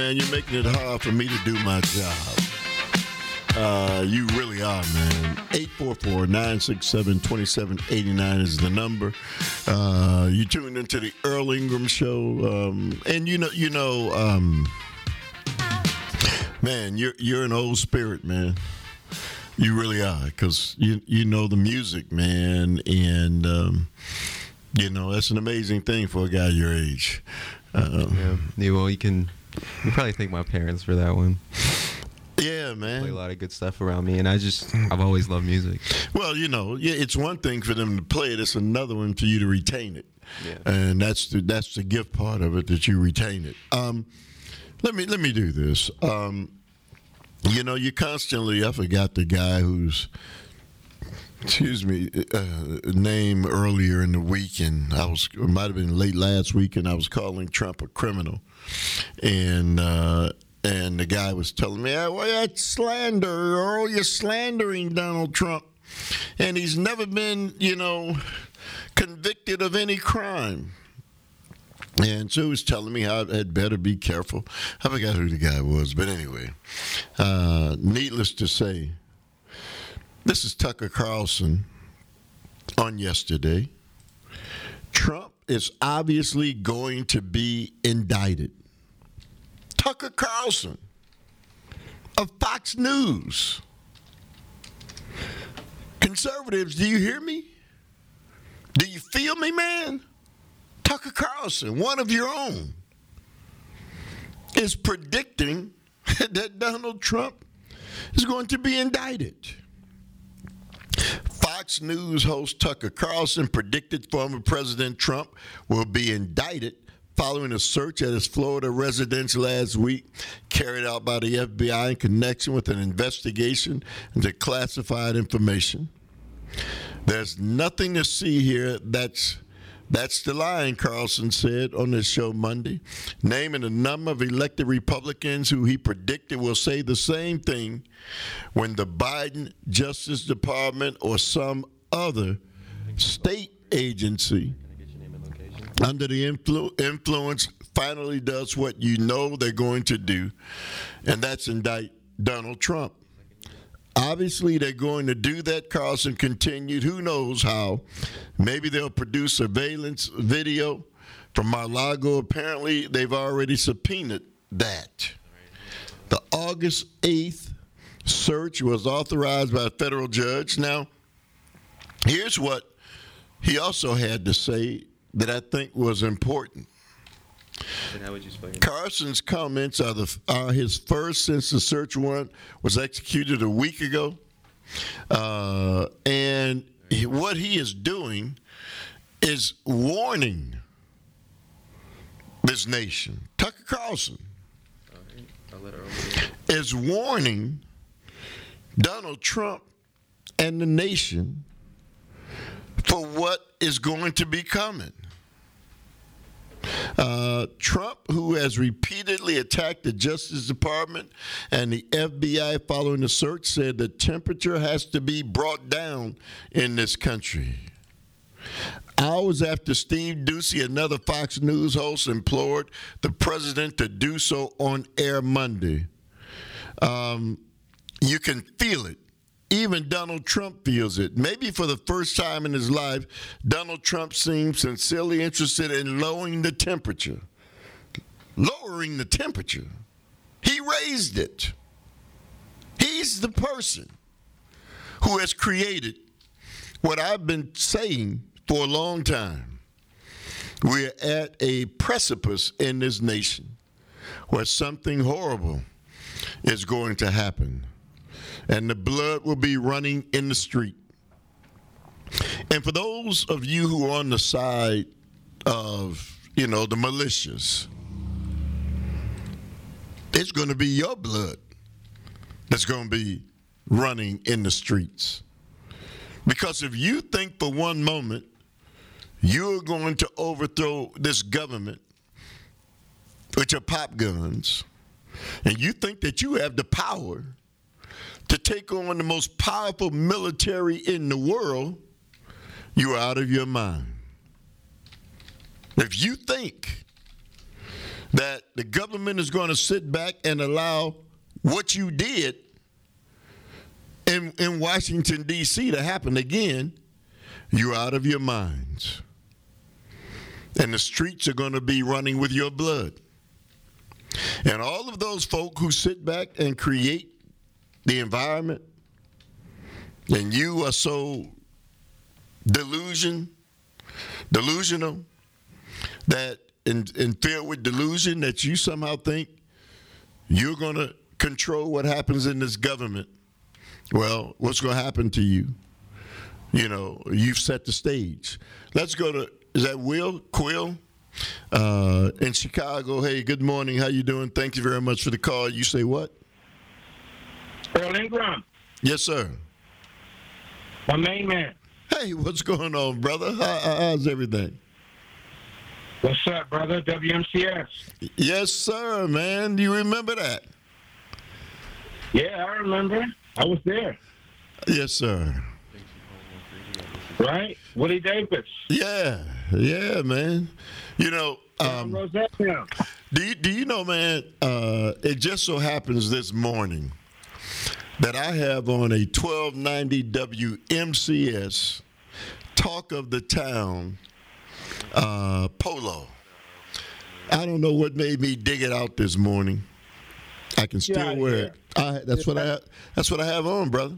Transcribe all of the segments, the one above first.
man, you're making it hard for me to do my job. You really are, man. 844-967-2789 is the number. You tuned into the Earl Ingram Show, and man, you're an old spirit, man. You really are, because you know the music, man, and that's an amazing thing for a guy your age. Well, you probably thank my parents for that one. Yeah, man. Play a lot of good stuff around me, and I've always loved music. Well, it's one thing for them to play it; it's another one for you to retain it. Yeah. And that's the gift part of it, that you retain it. Let me do this. You constantly, I forgot the guy whose name earlier in the week, and it might have been late last week, and I was calling Trump a criminal, and the guy was telling me, well, that's slander, Earl, you're slandering Donald Trump, and he's never been, convicted of any crime. And so he was telling me how I had better be careful. I forgot who the guy was, but anyway, needless to say, this is Tucker Carlson on yesterday. Trump is obviously going to be indicted. Tucker Carlson of Fox News. Conservatives, do you hear me? Do you feel me, man? Tucker Carlson, one of your own, is predicting that Donald Trump is going to be indicted. Fox News host Tucker Carlson predicted former President Trump will be indicted following a search at his Florida residence last week carried out by the FBI in connection with an investigation into classified information. There's nothing to see here. That's the line, Carlson said on his show Monday, naming a number of elected Republicans who he predicted will say the same thing when the Biden Justice Department or some other state agency under the influence finally does what you know they're going to do, and that's indict Donald Trump. Obviously, they're going to do that, Carlson continued. Who knows how? Maybe they'll produce surveillance video from Mar-a-Lago. Apparently, they've already subpoenaed that. The August 8th search was authorized by a federal judge. Now, here's what he also had to say that I think was important. And how would you explain it? Carson's comments are his first since the search warrant was executed a week ago. And what he is doing is warning this nation. Tucker Carlson is warning Donald Trump and the nation for what is going to be coming. Trump, who has repeatedly attacked the Justice Department and the FBI following the search, said the temperature has to be brought down in this country. Hours after Steve Doocy, another Fox News host, implored the president to do so on air Monday. You can feel it. Even Donald Trump feels it. Maybe for the first time in his life, Donald Trump seems sincerely interested in lowering the temperature. Lowering the temperature. He raised it. He's the person who has created what I've been saying for a long time. We're at a precipice in this nation where something horrible is going to happen. And the blood will be running in the street. And for those of you who are on the side of, the militias, it's going to be your blood that's going to be running in the streets. Because if you think for one moment you're going to overthrow this government with your pop guns, and you think that you have the power to take on the most powerful military in the world, you are out of your mind. If you think that the government is going to sit back and allow what you did in Washington, D.C. to happen again, you're out of your minds. And the streets are going to be running with your blood. And all of those folk who sit back and create the environment, and you are so delusional that and filled with delusion that you somehow think you're going to control what happens in this government. Well, what's going to happen to you? You know, you've set the stage. Let's go to, is that Quill? In Chicago. Hey, good morning. How you doing? Thank you very much for the call. You say what? Earl Ingram. Yes, sir. My main man. Hey, what's going on, brother? How's everything? What's up, brother? WMCS. Yes, sir, man. Do you remember that? Yeah, I remember. I was there. Yes, sir. Right? Woody Davis. Yeah, man. You know, do you know, man, it just so happens this morning that I have on a 1290 WMCS Talk of the Town polo. I don't know what made me dig it out this morning. I can still wear it. That's what I have on, brother.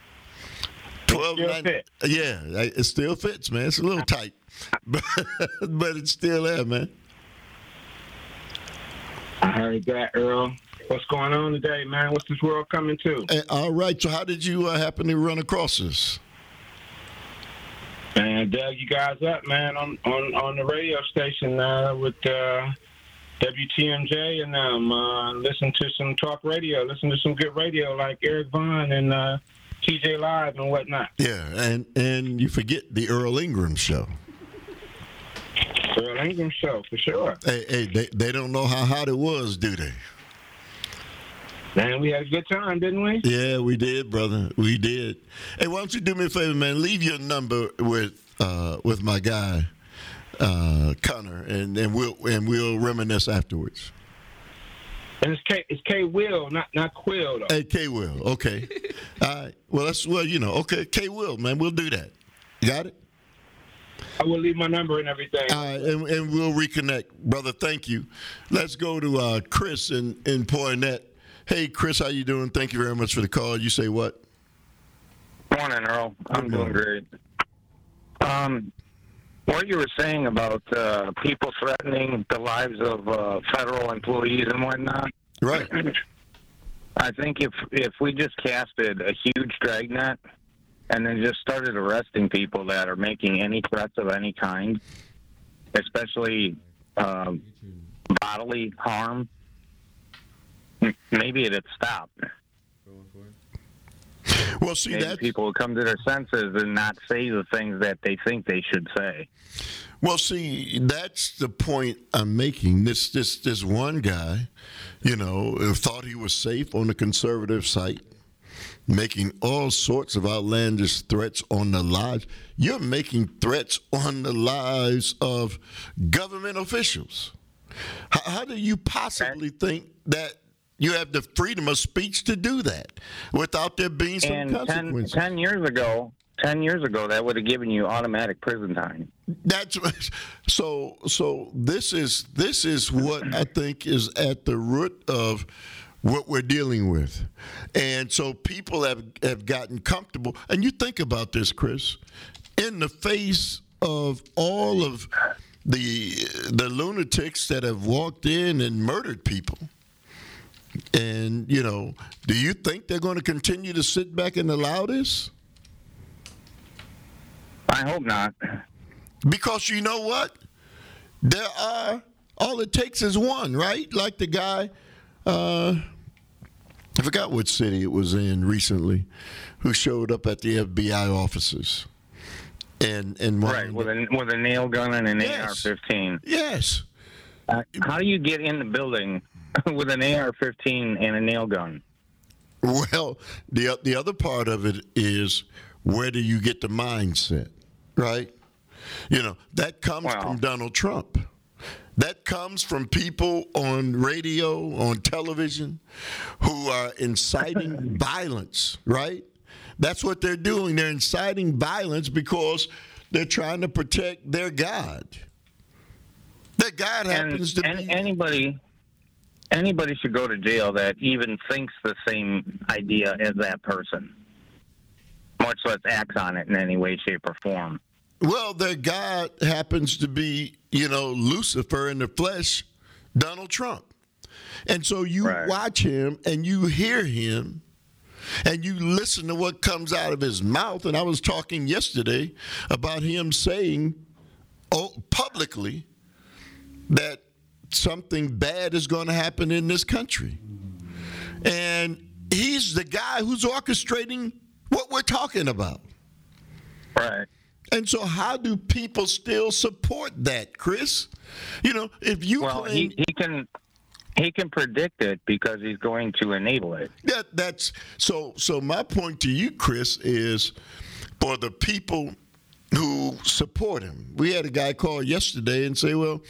1290. Yeah, it still fits, man. It's a little tight, but it's still there, man. I heard that, Earl. What's going on today, man? What's this world coming to? Hey, all right. So, how did you happen to run across this? Man, dug you guys up, man, on the radio station with WTMJ, and listen to some talk radio, listen to some good radio like Eric Vaughn and TJ Live and whatnot. Yeah, and you forget the Earl Ingram Show. Earl Ingram Show, for sure. Hey, they don't know how hot it was, do they? Man, we had a good time, didn't we? Yeah, we did, brother. We did. Hey, why don't you do me a favor, man? Leave your number with my guy, Connor, and we'll reminisce afterwards. And it's K Will, not Quill though. Hey, K Will. Okay. All right. Well, okay, K Will, man. We'll do that. You got it? I will leave my number and everything. All right, and we'll reconnect, brother. Thank you. Let's go to Chris in Poinet. Hey, Chris, how you doing? Thank you very much for the call. You say what? Morning, Earl. I'm doing great. What you were saying about people threatening the lives of federal employees and whatnot. Right. I think if we just casted a huge dragnet and then just started arresting people that are making any threats of any kind, especially bodily harm, maybe it'd stop. Well, see, maybe people will come to their senses and not say the things that they think they should say. Well, see, that's the point I'm making. This one guy, thought he was safe on the conservative site, making all sorts of outlandish threats on the lives. You're making threats on the lives of government officials. How do you possibly think that you have the freedom of speech to do that without there being some consequences? 10 years ago, that would have given you automatic prison time. That's so. This is what I think is at the root of what we're dealing with, and so people have gotten comfortable. And you think about this, Chris, in the face of all of the lunatics that have walked in and murdered people. And, do you think they're going to continue to sit back and allow this? I hope not. Because you know what? All it takes is one, right? Like the guy, I forgot what city it was in recently, who showed up at the FBI offices. And right, with a nail gun and an AR-15. Yes. How do you get in the building with an AR-15 and a nail gun? Well, the other part of it is, where do you get the mindset, right? That comes from Donald Trump. That comes from people on radio, on television, who are inciting violence, right? That's what they're doing. They're inciting violence because they're trying to protect their God. Their God happens to be... Anybody should go to jail that even thinks the same idea as that person, much less acts on it in any way, shape, or form. Well, their God happens to be, Lucifer in the flesh, Donald Trump. And so you watch him and you hear him and you listen to what comes out of his mouth. And I was talking yesterday about him saying publicly that something bad is going to happen in this country. And he's the guy who's orchestrating what we're talking about. Right. And so how do people still support that, Chris? If you claim... He can predict it because he's going to enable it. That's so my point to you, Chris, is for the people who support him. We had a guy call yesterday and say, well,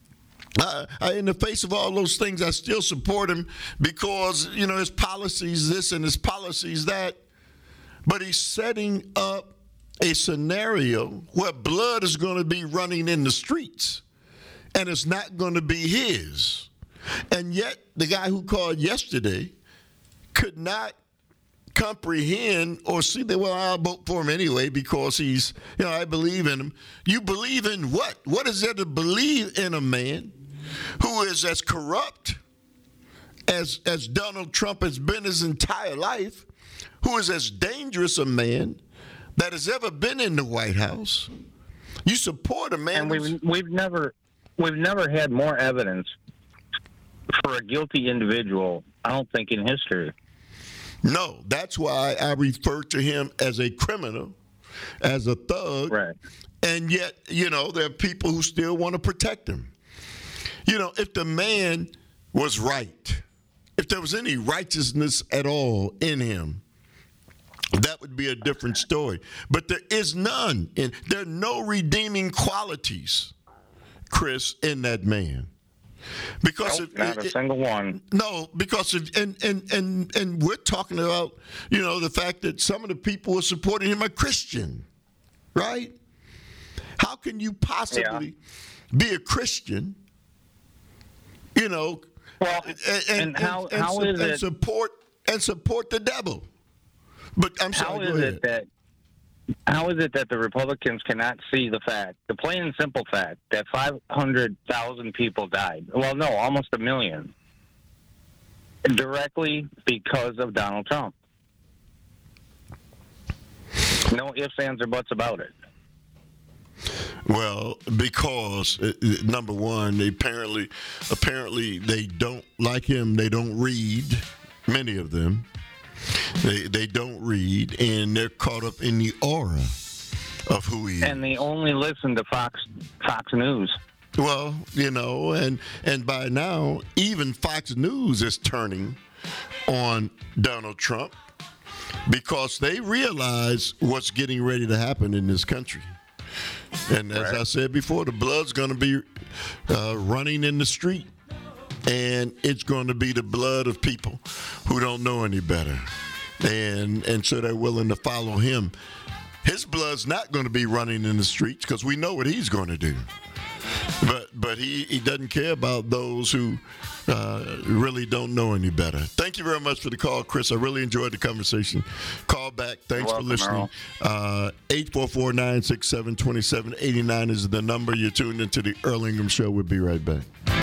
in the face of all those things, I still support him because, his policies this and his policies that. But he's setting up a scenario where blood is going to be running in the streets, and it's not going to be his. And yet, the guy who called yesterday could not comprehend or see that, well, I'll vote for him anyway because he's, I believe in him. You believe in what? What is there to believe in a man who is as corrupt as Donald Trump has been his entire life, who is as dangerous a man that has ever been in the White House? You support a man, and we've never had more evidence for a guilty individual, I don't think, in history. No, that's why I refer to him as a criminal, as a thug. Right. And yet, there are people who still want to protect him. If the man was right, if there was any righteousness at all in him, that would be a different story. But there is none. And there are no redeeming qualities, Chris, in that man. Because not a single one. No, because and we're talking about, the fact that some of the people who are supporting him are Christian, right? How can you possibly be a Christian, well, and support the devil? But I'm sorry. How is it that the Republicans cannot see the plain and simple fact, that 500,000 people died? Well, no, almost 1 million, directly because of Donald Trump. No ifs, ands, or buts about it. Well, because number one, they apparently they don't like him. They don't read. Many of them. They don't read, and they're caught up in the aura of who he is. And they only listen to Fox News. Well, and by now, even Fox News is turning on Donald Trump because they realize what's getting ready to happen in this country. And as I said before, the blood's going to be running in the street. And it's going to be the blood of people who don't know any better. And so they're willing to follow him. His blood's not going to be running in the streets because we know what he's going to do. But he doesn't care about those who really don't know any better. Thank you very much for the call, Chris. I really enjoyed the conversation. Call back. Thanks for listening. 844-967-2789 is the number. You're tuned into the Earl Ingham Show. We'll be right back.